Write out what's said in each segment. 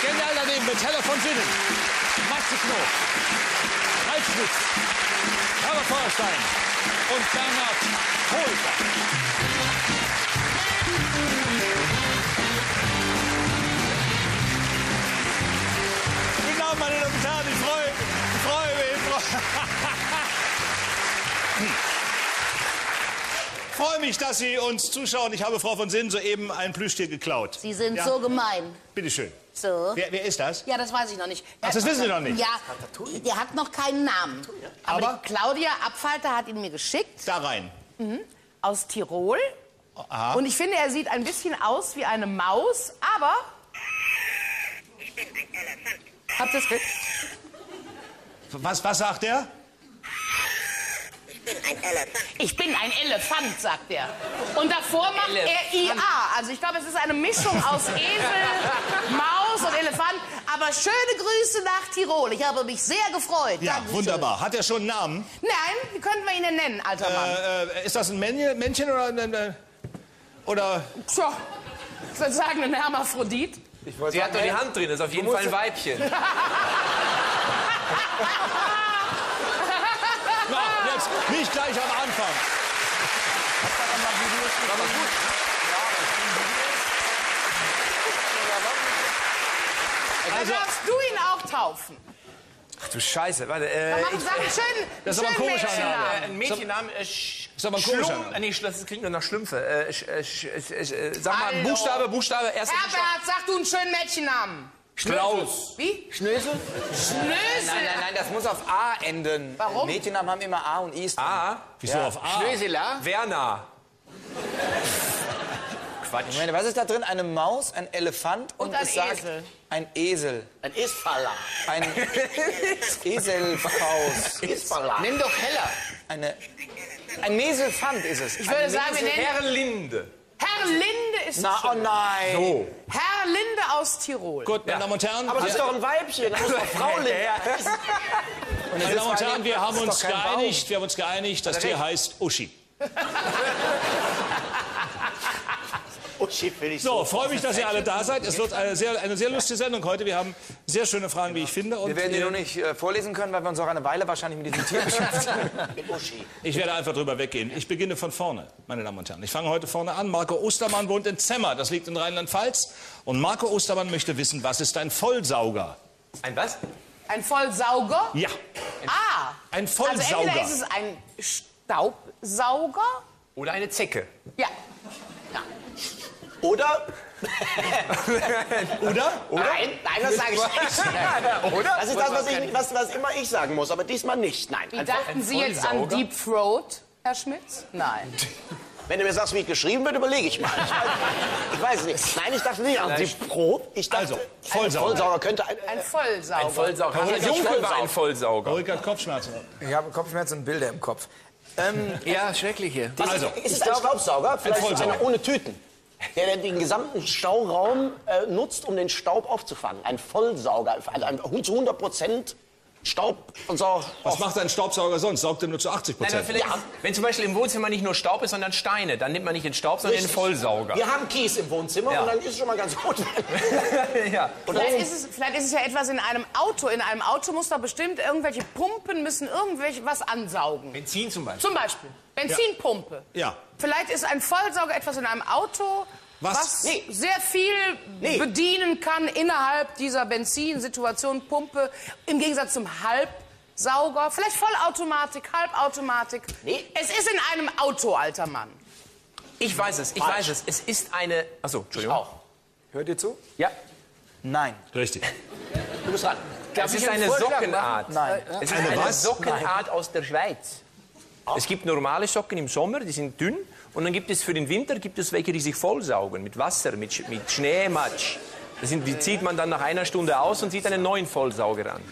Genial daneben mit Hella von Sinnen, Matze Knob, Ralf Schmitz, Herbert Feuerstein und Bernhard Hohlka. Guten Abend, meine Damen und Herren, ich freue mich, dass Sie uns zuschauen. Ich habe Frau von Sinnen soeben ein Plüschtier geklaut. Sie sind so gemein. Bitte schön. So. Wer ist das? Ja, das weiß ich noch nicht. Ach, das wissen Sie noch nicht? Ja, der hat noch keinen Namen. Aber die Claudia Abfalter hat ihn mir geschickt. Da rein. Aus Tirol. Aha. Und ich finde, er sieht ein bisschen aus wie eine Maus, aber... Habt ihr es gehört? Was sagt er? Ich bin ein Elefant, sagt er. Und davor macht er IA. Also ich glaube, es ist eine Mischung aus Esel, Maus und Elefant. Aber schöne Grüße nach Tirol. Ich habe mich sehr gefreut. Ja, Dankeschön. wunderbar. Hat er schon einen Namen? Nein, wie könnten wir ihn denn nennen, alter Mann? Ist das ein Männchen oder... Tja, ich würde sagen, ein Hermaphrodit. Sie hat doch die Hand drin, ist auf jeden Fall ein Weibchen. Na, jetzt nicht gleich am Anfang. Dann darfst du ihn auch taufen. Ach du Scheiße, warte. Das ist aber ein komischer Name. Ein Mädchennamen. Ist aber ein komischer Name. Nee, das klingt nur nach Schlümpfe. Sag mal, Buchstabe, erster Herbert, sag du einen schönen Mädchennamen. Klaus. Wie? Schnösel? Schnösel. Nein, das muss auf A enden. Warum? Mädchennamen haben immer A und I. A. Wieso auf A? Schnösela? Werner. Quatsch. Ich meine, was ist da drin? Eine Maus, ein Elefant Und ein es sagt Esel. Ein Esel. Ein Isfaller. Ein Eselfaus. Isfaller. Nimm doch heller. Ein Meselfant ist es. Ich würde sagen, wir nennen... Herr Linde. Herr Linde ist Na, oh nein. So. Herr Linde aus Tirol. Gut, meine Damen und Herren. Aber es ist doch ein Weibchen. Das muss doch Frau Linde. Meine Damen und Herren, wir haben uns geeinigt, das Tier heißt Uschi. Uschi finde ich So, freue mich, dass ihr alle da seid. Es wird eine sehr lustige Sendung heute. Wir haben sehr schöne Fragen, wie ich finde. Und Wir werden die noch nicht vorlesen können, weil wir uns auch eine Weile wahrscheinlich mit diesem Tier beschäftigen. mit Uschi. ich werde einfach drüber weggehen. Ich beginne von vorne, meine Damen und Herren. Ich fange heute vorne an. Marco Ostermann wohnt in Zemmer, das liegt in Rheinland-Pfalz. Und Marco Ostermann möchte wissen, was ist ein Vollsauger? Ein was? Ein Vollsauger? Ja, Ah. ein Also Vollsauger. entweder ist es ein Staubsauger. Oder eine Zecke. Ja. Oder? Oder? Nein, das sage ich nicht. Oder? Das ist das, was immer ich sagen muss, aber diesmal nicht. Nein. Wie Einfach, dachten Sie jetzt an Vollsauger? Deep Throat, Herr Schmitz? Nein. wenn du mir sagst, wie es geschrieben wird, überlege ich mal. Ich weiß nicht. Nein, ich dachte nicht an die Pro. Ich dachte, Also, Vollsauger. Vollsauger könnte Ein Vollsauger. Ein Vollsauger. Hans Junkel war ein Vollsauger. Ulrike hat Kopfschmerzen. Ich habe Kopfschmerzen und Bilder im Kopf. Ja, schreckliche. Also, Ist es ein Staubsauger? Vielleicht so Vollsauger. einer ohne Tüten. Der den gesamten Stauraum nutzt, um den Staub aufzufangen. Ein Vollsauger. Also zu 100% Staub und so. was macht ein Staubsauger sonst? Saugt er nur zu 80%? Nein, aber vielleicht, wenn zum Beispiel im Wohnzimmer nicht nur Staub ist, sondern Steine, dann nimmt man nicht den Staub, sondern den Richtig. Vollsauger. Wir haben Kies im Wohnzimmer Ja. und dann ist es schon mal ganz gut. Ja. Und Vielleicht ist es ja etwas in einem Auto. In einem Auto muss da bestimmt irgendwelche Pumpen müssen was ansaugen. Benzin zum Beispiel. Zum Beispiel Benzinpumpe. Ja. Vielleicht ist ein Vollsauger etwas in einem Auto, was Nee. sehr viel bedienen kann innerhalb dieser Benzinsituation, Pumpe, im Gegensatz zum Halbsauger. Vielleicht Vollautomatik, Halbautomatik. Nee. Es ist in einem Auto, alter Mann. Ich weiß es. Es ist eine... Achso, Entschuldigung. auch. Hört ihr zu? Ja. Nein. Richtig. Du bist dran. Es ist eine Sockenart. Nein. Es ist eine Sockenart aus der Schweiz. Es gibt normale Socken im Sommer, die sind dünn. Und dann gibt es für den Winter welche, die sich vollsaugen mit Wasser, mit Schneematsch. Die zieht man dann nach einer Stunde aus und zieht einen neuen Vollsauger an.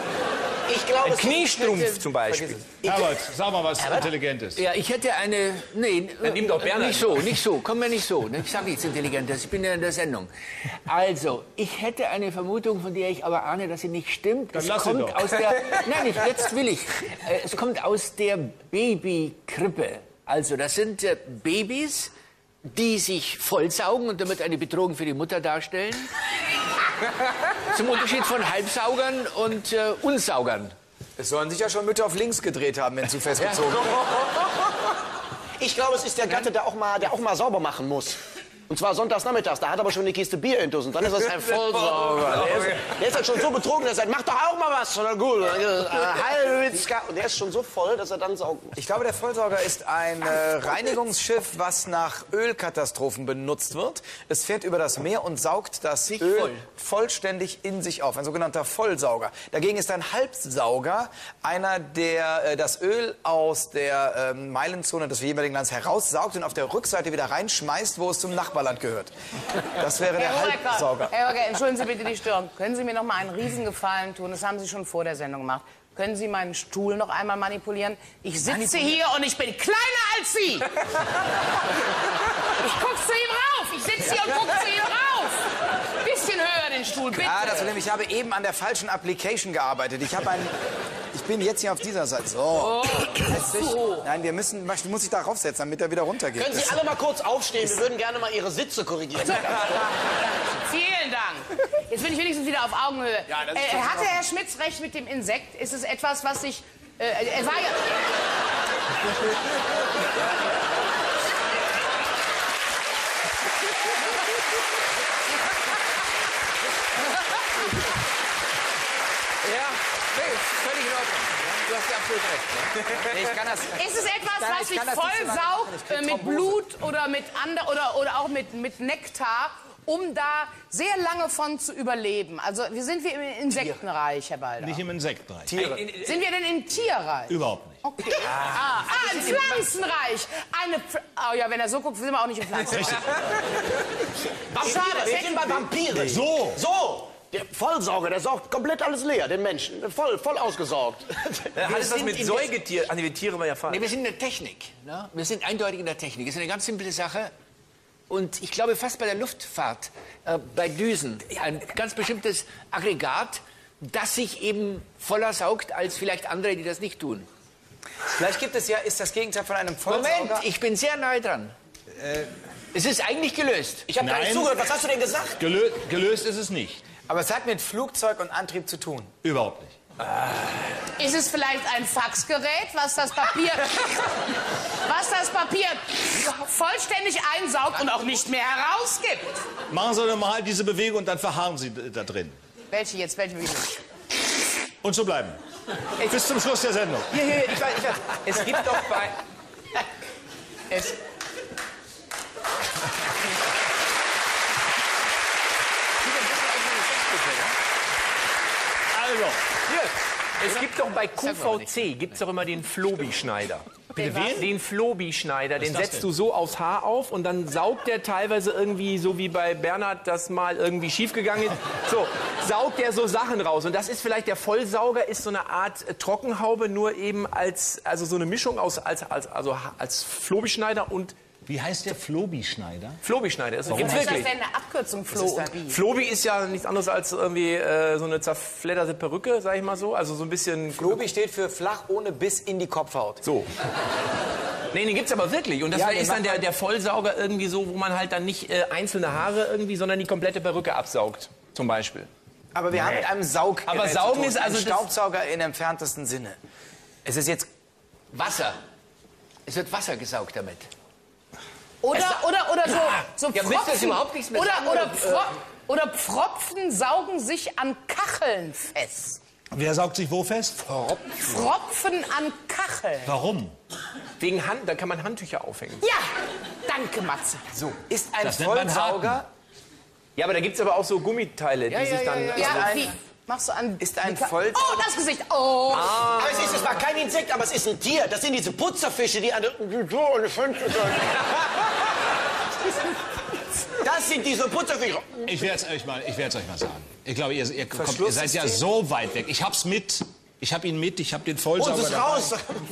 Ich glaube, Ein Kniestrumpf zum Beispiel. Herbert, sag mal was Intelligentes. Ja, ich hätte eine... Nee, Dann nimm doch Bernhard. nicht so. Komm mir nicht so. Ich sage nichts Intelligentes. Ich bin ja in der Sendung. Also, ich hätte eine Vermutung, von der ich aber ahne, dass sie nicht stimmt. Dann Es lass sie kommt doch. aus der... Nein, jetzt will ich. Es kommt aus der Babykrippe. Also, das sind Babys, die sich vollsaugen und damit eine Bedrohung für die Mutter darstellen. Zum Unterschied von Halbsaugern und Unsaugern. Es sollen sich ja schon Mütter auf links gedreht haben, wenn zu festgezogen wird. Ich glaube, es ist der Gatte, der auch mal sauber machen muss. Und zwar sonntags nachmittags. Da hat aber schon eine Kiste Bier intus. Und dann ist das ein Vollsauger. Der ist halt schon so betrunken, dass er sagt, mach doch auch mal was. Oder gut. Und der ist schon so voll, dass er dann saugt. Ich glaube, der Vollsauger ist ein Reinigungsschiff, was nach Ölkatastrophen benutzt wird. Es fährt über das Meer und saugt das Öl vollständig in sich auf. Ein sogenannter Vollsauger. Dagegen ist ein Halbsauger einer, der das Öl aus der Meilenzone des jeweiligen Landes heraussaugt und auf der Rückseite wieder reinschmeißt, wo es zum Nachbarland gehört. Das wäre der Halbsauger. Herr Honecker, entschuldigen Sie bitte die Störung. Können Sie mir noch mal einen Riesengefallen tun? Das haben Sie schon vor der Sendung gemacht. Können Sie meinen Stuhl noch einmal manipulieren? Ich sitze hier und ich bin kleiner als Sie. Ich gucke zu ihm rauf. Ich sitze hier und gucke zu ihm rauf. Bisschen höher den Stuhl, bitte. Ah, das Problem, ich habe eben an der falschen Application gearbeitet. Ich bin jetzt hier auf dieser Seite. So. Oh, so. Nein, du musst dich da raufsetzen, damit er wieder runtergeht. Können Sie alle mal kurz aufstehen? Wir würden gerne mal Ihre Sitze korrigieren. Vielen Dank. Jetzt bin ich wenigstens wieder auf Augenhöhe. Ja, hatte Herr Schmitz recht mit dem Insekt? Ist es etwas, was sich... er war ja... Völlig in Ordnung. Du hast ja absolut recht. Nee, ich kann das. Ist es etwas, was sich vollsaugt mit Blut oder mit oder auch mit Nektar, um da sehr lange von zu überleben? Also wir sind im Insektenreich, Herr Balder. Nicht im Insektenreich. Sind wir denn im Tierreich? Überhaupt nicht. Okay. Im Pflanzenreich. Oh ja, wenn er so guckt, sind wir auch nicht im Pflanzenreich. Schade, wir sind bei Vampiren. So. Der Vollsauger, der saugt komplett alles leer, den Menschen. Voll ausgesaugt. Alles was mit Säugetieren... die Tiere war ja falsch. Nee, wir sind in der Technik. Ne? Wir sind eindeutig in der Technik. Das ist eine ganz simple Sache. Und ich glaube, fast bei der Luftfahrt, bei Düsen, ein ganz bestimmtes Aggregat, das sich eben voller saugt als vielleicht andere, die das nicht tun. Vielleicht gibt es ja, ist das Gegenteil von einem Vollsauger. Moment, ich bin sehr nahe dran. Es ist eigentlich gelöst. Ich habe gar nicht zugehört. Was hast du denn gesagt? Gelöst ist es nicht. Aber es hat mit Flugzeug und Antrieb zu tun. Überhaupt nicht. Ist es vielleicht ein Faxgerät, was das Papier vollständig einsaugt und auch nicht mehr herausgibt? Machen Sie doch mal diese Bewegung und dann verharren Sie da drin. Welche jetzt? Welche Bewegung? Und so bleiben. Bis zum Schluss der Sendung. Hier, ich weiß. Es gibt doch bei... Also, Es gibt doch bei QVC, gibt's doch immer den Flobi-Schneider. bitte wen? Den Flobi-Schneider, den das setzt denn? du so aufs Haar auf und dann saugt der teilweise irgendwie, so wie bei Bernhard das mal irgendwie schiefgegangen ist, so, saugt der so Sachen raus. Und das ist vielleicht, der Vollsauger ist so eine Art Trockenhaube, nur eben als, also so eine Mischung aus, als Flobi-Schneider und... Wie heißt der Flobi-Schneider? Flobi-Schneider, das gibt's Was ist das wirklich. denn eine Abkürzung, Flo und Bi? Flobi ist ja nichts anderes als irgendwie so eine zerfledderte Perücke, sag ich mal so. Also so ein bisschen... Flobi steht für flach ohne Biss in die Kopfhaut. So. Nee, den gibt's aber wirklich. Und das Ja, ist dann der Vollsauger irgendwie so, wo man halt dann nicht einzelne Haare irgendwie, sondern die komplette Perücke absaugt, zum Beispiel. Aber wir haben mit einem Sauggerät Aber Saugen zu tun, ist also ein das- Staubsauger im entferntesten Sinne. Es ist jetzt Wasser. Es wird Wasser gesaugt damit. Oder so Ja, willst du das überhaupt nichts mehr sagen, oder Pfropfen saugen sich an Kacheln fest. Wer saugt sich wo fest? Pfropfen an Kacheln. Warum? Wegen Hand, da kann man Handtücher aufhängen. Ja, danke, Matze. so. Ist ein Das nennt man Vollsauger Ja, aber da gibt's aber auch so Gummiteile, die sich dann... Ja, wie machst du an... Ist ein die Ka- Vollsauger- Oh, das Gesicht. Oh. Aber es war kein Insekt, aber es ist ein Tier. Das sind diese Putzerfische, die an der... Das sind diese Putzerfische. Ich werde es euch mal sagen. Ich glaube, ihr seid ja so weit weg. Ich hab's mit. Ich hab ihn mit. Ich hab den Vollsauger. Uns ist dabei. raus.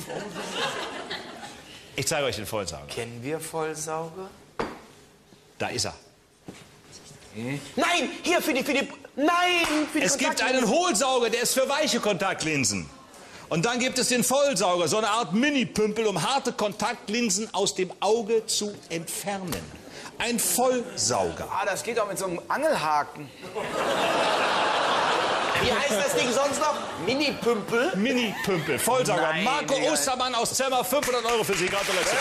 Ich zeige euch den Vollsauger. Kennen wir Vollsauger? Da ist er. Nein, hier für die Es gibt einen Hohlsauger, der ist für weiche Kontaktlinsen. Und dann gibt es den Vollsauger, so eine Art Mini-Pümpel, um harte Kontaktlinsen aus dem Auge zu entfernen. Ein Vollsauger. Ah, das geht auch mit so einem Angelhaken. Wie heißt das Ding sonst noch? Mini-Pümpel? Mini-Pümpel, Vollsauger. Nein, Marco Digga. Ostermann aus Zimmer, 500 € für Sie. Gratulation.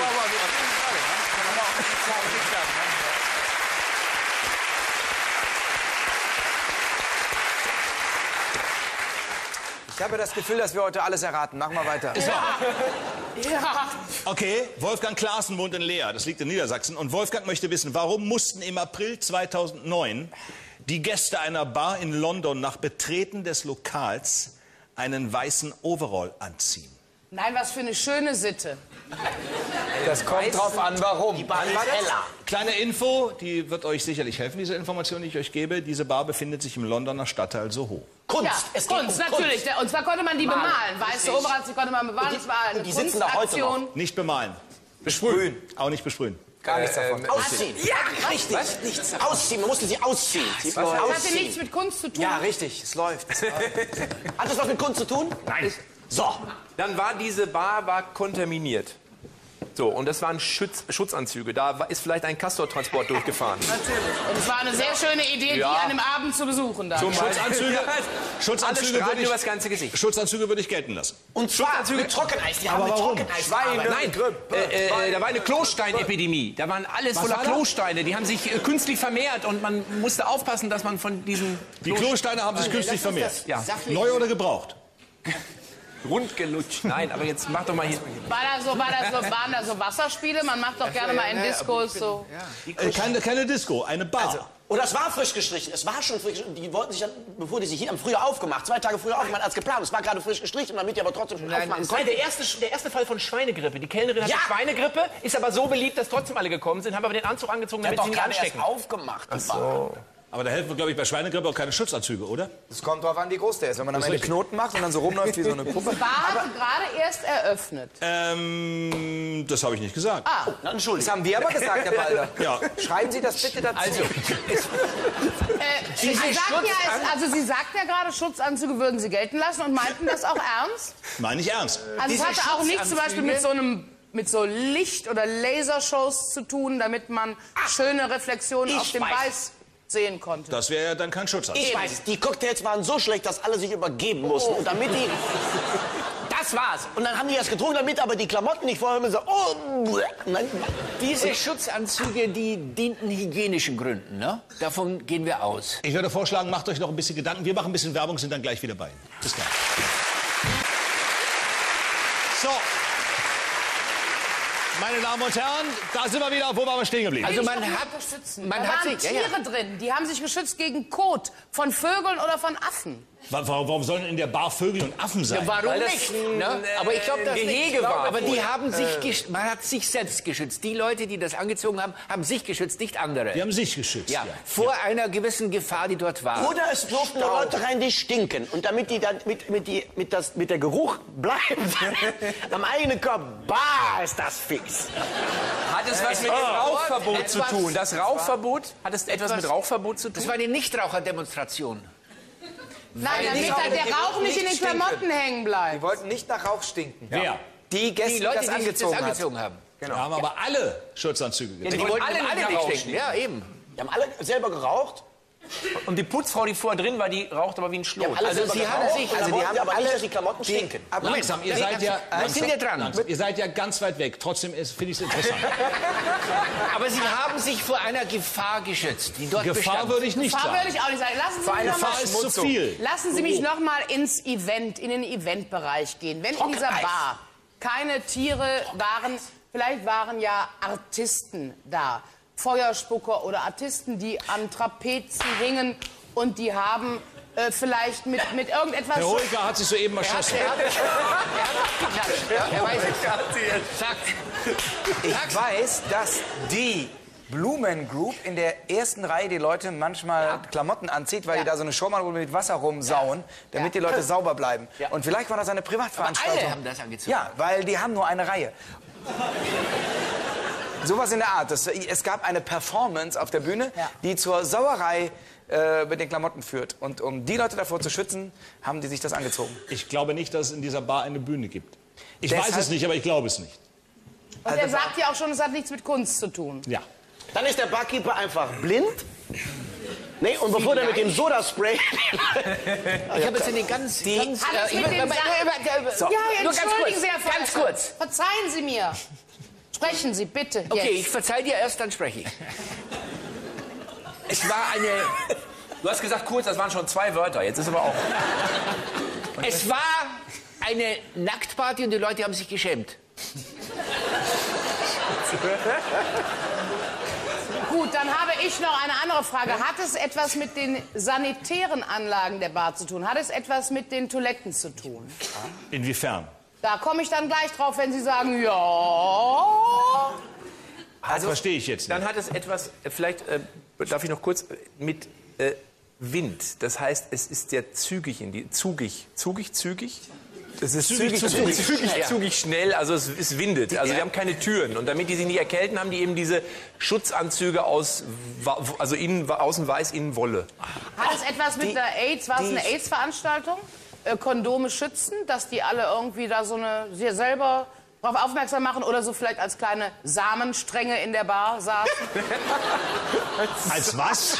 Ich habe das Gefühl, dass wir heute alles erraten. Machen wir weiter. Ja. Okay, Wolfgang Klaassen wohnt in Leer, das liegt in Niedersachsen. Und Wolfgang möchte wissen, warum mussten im April 2009 die Gäste einer Bar in London nach Betreten des Lokals einen weißen Overall anziehen? Nein, was für eine schöne Sitte. Das kommt drauf an, warum. Die Bar ist heller. Kleine Info, die wird euch sicherlich helfen, diese Information, die ich euch gebe. Diese Bar befindet sich im Londoner Stadtteil Soho. Kunst. Ja, Es geht Kunst, um natürlich. Und zwar konnte man die bemalen. Weiße Overalls, die konnte man bemalen. Das war eine und die sitzen da heute Kunstaktion. Nicht bemalen, Besprühen. auch nicht besprühen. Gar nichts davon. Ausziehen. Ja, richtig. Nichts. Ausziehen. Man musste sie ausziehen. Das hatte nichts mit Kunst zu tun. Ja, richtig. Es läuft. Hat das was mit Kunst zu tun? Nein. So. Dann war diese Bar kontaminiert. So, und das waren Schutzanzüge. Da ist vielleicht ein Castor-Transport durchgefahren. Und es war eine sehr schöne Idee, die an dem Abend zu besuchen. Dann. Schutzanzüge, Alle strahlen über das ganze Gesicht. Schutzanzüge würde ich gelten lassen. Und zwar mit Trockeneis. Die haben mit Trockeneis gearbeitet. Nein, da war eine Klosteinepidemie. Da waren alles voller Klosteine. Die haben sich künstlich vermehrt und man musste aufpassen, dass man von diesen Die Klosteine haben sich künstlich vermehrt. Ja. Neu oder gebraucht? rundgelutscht. Nein, aber jetzt mach doch mal hier. Waren da so Wasserspiele? Man macht doch gerne mal in Diskos so. Keine Disco, eine Bar. Also, und das war frisch gestrichen. Es war schon frisch. Die wollten sich dann, bevor die sich hier haben früher aufgemacht, 2 Tage früher aufgemacht als geplant. Es war gerade frisch gestrichen, damit die aber trotzdem schon aufmachen konnten. Der erste Fall von Schweinegrippe. Die Kellnerin hatte Schweinegrippe, ist aber so beliebt, dass trotzdem alle gekommen sind, haben aber den Anzug angezogen, damit sie nicht anstecken. Aufgemacht. Aber da helfen, glaube ich, bei Schweinegrippe auch keine Schutzanzüge, oder? Es kommt drauf an, wie groß der ist. Wenn man am Ende Knoten macht und dann so rumläuft wie so eine Puppe. Die Bar hat gerade erst eröffnet. Das habe ich nicht gesagt. Das haben wir aber gesagt, Herr Balder. Ja. Schreiben Sie das bitte dazu. Also, Sie sagt ja gerade, Schutzanzüge würden Sie gelten lassen und meinten das auch ernst? Meine ich ernst. Also es hatte auch nichts zum Beispiel mit so Licht- oder Lasershows zu tun, damit man schöne Reflexionen auf dem Weiß sehen konnte. Das wäre ja dann kein Schutzanzug. Ich weiß, die Cocktails waren so schlecht, dass alle sich übergeben mussten. Und damit die... Das war's. Und dann haben die das getrunken, damit aber die Klamotten nicht vorher so... Diese Schutzanzüge, die dienten hygienischen Gründen, ne? Davon gehen wir aus. Ich würde vorschlagen, macht euch noch ein bisschen Gedanken. Wir machen ein bisschen Werbung, sind dann gleich wieder bei Ihnen. Bis gleich. So. Meine Damen und Herren, da sind wir wieder, wo waren wir stehen geblieben? Also man da hat waren sich... Tiere drin, die haben sich geschützt gegen Kot von Vögeln oder von Affen. Warum sollen in der Bar Vögel und Affen sein? Warum Weil das nicht? ein, Ne? Aber ich glaube, das Gehege war Aber die vorher. haben sich, man hat sich selbst geschützt. Die Leute, die das angezogen haben, haben sich geschützt, nicht andere. Die haben sich geschützt. Ja, vor einer gewissen Gefahr, die dort war. Oder es durften nur Leute rein, die stinken. Und damit die dann mit der Geruch bleibt am eigenen Körper, ist das fix. Hat es was mit dem Rauchverbot zu tun? Das Rauchverbot, hat es etwas mit Rauchverbot zu tun? Das war die Nichtraucherdemonstration. Nein, damit der Rauch nicht in den Klamotten hängen bleibt. Die wollten nicht nach Rauch stinken. Wer? Die Gäste, Die Leute, die das die sich das angezogen angezogen haben. Wir haben aber alle Schutzanzüge getragen. Die wollten alle alle nicht nicht rauchen. stinken. Ja, eben. Die haben alle selber geraucht. Und die Putzfrau, die vorher drin war, die raucht aber wie ein Schlot. Alle Also selber sie haben geraucht. sich- Und dann also die wollten haben sie aber alle- nicht, dass die Klamotten stinken. Langsam, ihr seid ja... Wir sind ja dran. Langsam, ihr seid ja ganz weit weg. Trotzdem finde ich es interessant. Aber sie haben sich vor einer Gefahr geschützt, die dort Gefahr bestand. würde ich nicht Gefahr sagen. würde ich auch nicht sagen. Gefahr ist zu viel. Lassen Sie mich noch mal in den Eventbereich gehen. Wenn in dieser Bar keine Tiere waren, vielleicht waren ja Artisten da, Feuerspucker oder Artisten, die an Trapezen hingen und die haben vielleicht mit irgendetwas... Herr Hoeker hat sich soeben erschossen. Er weiß es. Sagt. Ich weiß, dass die Blumen Group in der ersten Reihe die Leute manchmal Klamotten anzieht, weil die da so eine Show machen, wo die mit Wasser rumsauen, damit die Leute sauber bleiben. Und vielleicht war das eine Privatveranstaltung. Alle haben das angezogen. Ja, weil die haben nur eine Reihe. Sowas in der Art. Es gab eine Performance auf der Bühne, die zur Sauerei mit den Klamotten führt. Und um die Leute davor zu schützen, haben die sich das angezogen. Ich glaube nicht, dass es in dieser Bar eine Bühne gibt. Ich Deshalb- weiß es nicht, aber ich glaube es nicht. Und er sagt ja auch schon, es hat nichts mit Kunst zu tun. Ja. Dann ist der Barkeeper einfach blind Nee, und bevor der mit dem Sodaspray... Ich habe jetzt in den ganz... Hat es mit den So, Ja, nur ganz entschuldigen kurz, Sie, Herr Pfeiffer. ganz kurz. Verzeihen Sie mir. Sprechen Sie bitte Okay, jetzt. ich verzeih dir erst, dann spreche ich. Es war eine... Du hast gesagt kurz, das waren schon 2 Wörter. Jetzt ist aber auch... Es war eine Nacktparty und die Leute haben sich geschämt. Gut, dann habe ich noch eine andere Frage. Hat es etwas mit den sanitären Anlagen der Bar zu tun? Hat es etwas mit den Toiletten zu tun? Inwiefern? Da komme ich dann gleich drauf, wenn Sie sagen, ja. Also verstehe ich jetzt nicht. Dann hat es etwas, vielleicht darf ich noch kurz, mit Wind. Das heißt, es ist sehr zügig zügig. Es ist zügig schnell, also es windet. Also die haben keine Türen. Und damit die sich nicht erkälten, haben die eben diese Schutzanzüge aus, also außen weiß, innen Wolle. Hat es etwas mit der AIDS, war es eine AIDS-Veranstaltung? Kondome schützen, dass die alle irgendwie da so eine, sie selber darauf aufmerksam machen oder so vielleicht als kleine Samenstränge in der Bar saßen? Als was?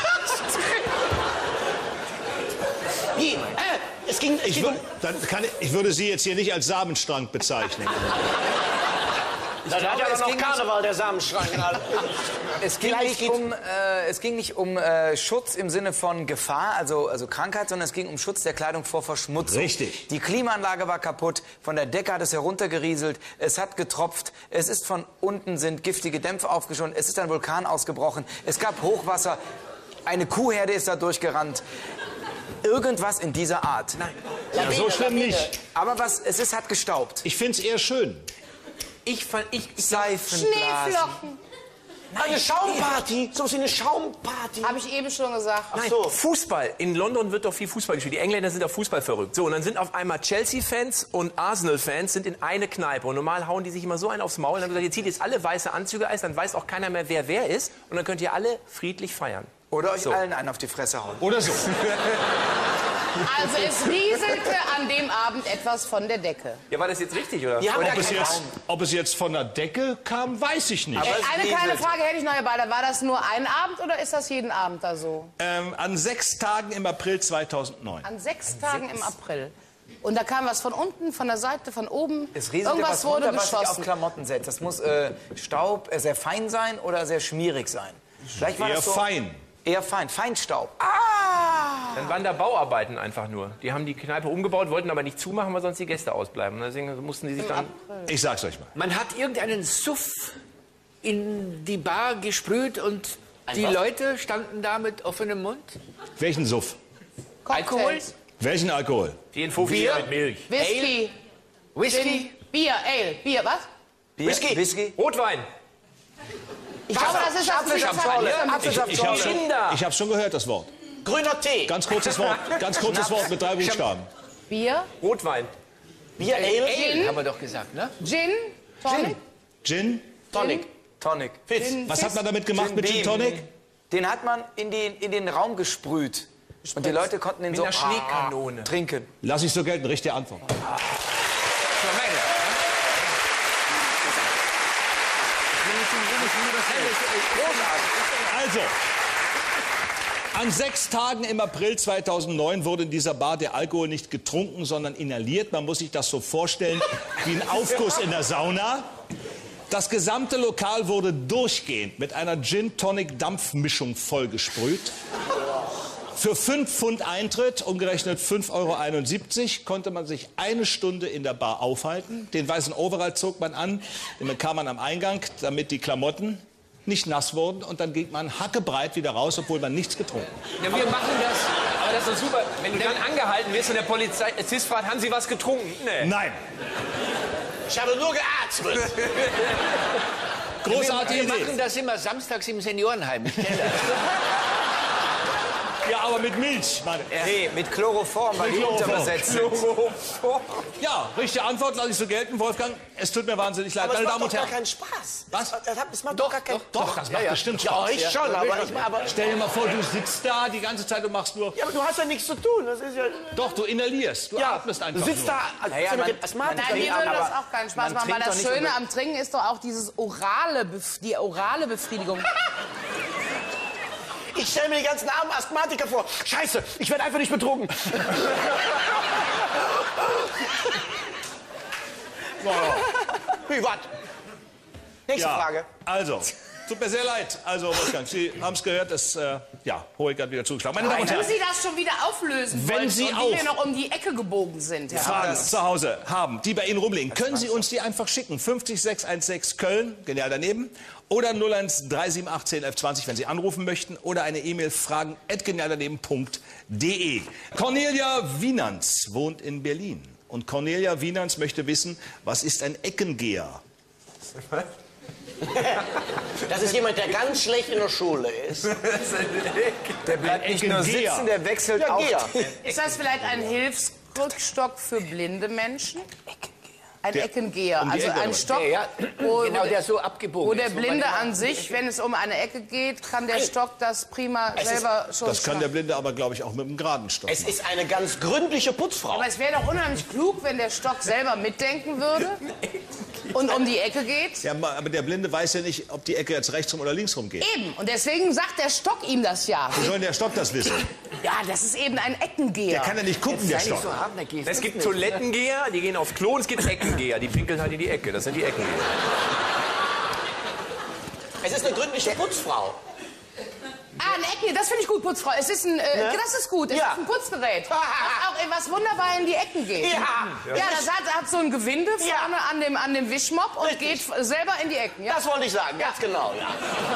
Wie? Es ging... Ich würde Sie jetzt hier nicht als Samenstrang bezeichnen. Da hat ja noch Karneval, der Samenschrank. Es ging nicht um Schutz im Sinne von Gefahr, also Krankheit, sondern es ging um Schutz der Kleidung vor Verschmutzung. Richtig. Die Klimaanlage war kaputt, von der Decke hat es heruntergerieselt, es hat getropft, es ist von unten sind giftige Dämpfe aufgeschossen, es ist ein Vulkan ausgebrochen, es gab Hochwasser, eine Kuhherde ist da durchgerannt. Irgendwas in dieser Art. Nein. Ja, so schlimm nicht. Aber es hat gestaubt. Ich finde es eher schön. Seifenblasen. Schneeflocken. Eine Schaumparty. So wie eine Schaumparty. Habe ich eben schon gesagt. Nein, Fußball. In London wird doch viel Fußball gespielt. Die Engländer sind auf Fußball verrückt. So, und dann sind auf einmal Chelsea-Fans und Arsenal-Fans sind in eine Kneipe. Und normal hauen die sich immer so einen aufs Maul. Und dann haben gesagt, ihr zieht jetzt alle weiße Anzüge ein, dann weiß auch keiner mehr, wer ist. Und dann könnt ihr alle friedlich feiern. Oder euch allen einen auf die Fresse hauen. Oder so. Also es rieselte an dem Abend etwas von der Decke. Ja, war das jetzt richtig, oder? Ja, Ob es jetzt von der Decke kam, weiß ich nicht. Eine kleine Frage hätte ich noch, Herr Bader. War das nur ein Abend oder ist das jeden Abend da so? An 6 Tagen im April 2009. An 6 Tagen im April. Und da kam was von unten, von der Seite, von oben. Es rieselte Irgendwas was wurde runter, was sich auf geschossen. Klamotten setzt. Das muss Staub sehr fein sein oder sehr schmierig sein. Vielleicht war Eher das so fein. Eher fein. Feinstaub. Dann waren da Bauarbeiten einfach nur. Die haben die Kneipe umgebaut, wollten aber nicht zumachen, weil sonst die Gäste ausbleiben. Deswegen mussten die sich dann... Ich sag's euch mal. Man hat irgendeinen Suff in die Bar gesprüht und die Leute standen da mit offenem Mund. Welchen Suff? Alkohol? Welchen Alkohol? Den Fofi mit Milch. Whisky. Whisky? Bier, Ale. Bier, was? Whisky? Rotwein. Ich glaube, das ist Ich hab's schon gehört, das Wort. Grüner Tee. Ganz kurzes Wort. Ganz kurzes Wort mit 3 Buchstaben. Bier, Rotwein. Bier, Ale. Gin, Haben wir doch gesagt, ne? Gin, Tonic. Gin? Tonic. Was hat man damit gemacht mit Gin Tonic? Den hat man in den Raum gesprüht. Und die Leute konnten den so einer Schneekanone. trinken. Lass ich so gelten, richtige Antwort. Also, an 6 Tagen im April 2009 wurde in dieser Bar der Alkohol nicht getrunken, sondern inhaliert. Man muss sich das so vorstellen wie ein Aufguss in der Sauna. Das gesamte Lokal wurde durchgehend mit einer Gin-Tonic-Dampfmischung vollgesprüht. Für 5 Pfund Eintritt, umgerechnet 5,71 €, konnte man sich 1 Stunde in der Bar aufhalten. Den weißen Overall zog man an, den bekam man am Eingang, damit die Klamotten nicht nass wurden. Und dann ging man hackebreit wieder raus, obwohl man nichts getrunken hat. Ja, wir machen das. Aber das ist doch super. Wenn du dann angehalten wirst und der Polizist fragt, haben Sie was getrunken? Nee. Nein. Ich habe nur geatmet. Großartige Wir Idee. machen das immer samstags im Seniorenheim. Ich kenne das. Ja, aber mit Milch. Meine. Nee, mit Chloroform, weil Mit die Chloroform. unterbesetzt sind. Ja, richtige Antwort lasse ich so gelten, Wolfgang. Es tut mir wahnsinnig leid, Aber es meine macht Damen doch und gar Herren. keinen Spaß. Was? Es macht doch gar keinen... Doch, das macht bestimmt Spaß. Ja, ich schon, aber Stell dir mal vor, du sitzt da die ganze Zeit und machst nur... Ja, aber du hast ja nichts zu tun. Das ist ja... Doch, du inhalierst, du atmest einfach Du sitzt nur. da... Also, Naja, mit man- dem Asthmatiker Nein, mir hier, würde das aber- auch keinen Spaß man machen, weil trinkt das doch nicht Schöne unbedingt- am Trinken ist doch auch dieses die orale Befriedigung. Ich stelle mir die ganzen armen Asthmatiker vor. Scheiße, ich werde einfach nicht betrogen. Wie, was? Nächste Frage. Also, tut mir sehr leid. Also, Wolfgang, Sie haben es gehört, dass Hoheck hat wieder zugeschlagen. Meine Damen und Wenn Herren, Sie das schon wieder auflösen Wenn wollten Sie und auch wie wir noch um die Ecke gebogen sind, Herr Fragen Anders. zu Hause haben, die bei Ihnen rumliegen, können Sie uns die einfach schicken. 50616 Köln, genial daneben. Oder 01 3718 1120, wenn Sie anrufen möchten. Oder eine E-Mail fragen@genialdaneben.de. Cornelia Wienans wohnt in Berlin. Und Cornelia Wienans möchte wissen, was ist ein Eckengeher? Das ist jemand, der ganz schlecht in der Schule ist. Der bleibt nicht nur Eckengeher. sitzen, der wechselt Ja, auch. Geher. Ist das vielleicht ein Hilfsrückstock für blinde Menschen? Ein Eckengeher, um die also Ecke ein herum. Stock, Ja, wo, genau, der so abgebogen wo der ist, wo Blinde man- an sich, wenn es um eine Ecke geht, kann der Stock das prima selber schon Das kann der schaffen. Blinde aber, glaube ich, auch mit einem geraden Stock Es machen. ist eine ganz gründliche Putzfrau. Aber es wäre doch unheimlich klug, wenn der Stock selber mitdenken würde und um die Ecke geht. Ja, aber der Blinde weiß ja nicht, ob die Ecke jetzt rechts rum oder links rum geht. Eben, und deswegen sagt der Stock ihm das ja. Wie soll der Stock das wissen? Ja, das ist eben ein Eckengeher. Der kann ja nicht gucken, der Sei nicht Stock. so hartnäckig. Es gibt Toilettengeher, die gehen aufs Klo, und es gibt Eckengeher, die pinkeln halt in die Ecke. Das sind die Eckengeher. Es ist eine gründliche Putzfrau. Ah, ein Ecken, das finde ich gut, Putzfrau. Es ist ein, das ist gut, es Ja. ist ein Putzgerät, das auch was wunderbar in die Ecken geht. Ja, Ja, das hat so ein Gewinde vorne an dem Wischmopp und Richtig. geht selber in die Ecken. Ja? das wollte ich sagen, ganz genau. Ja.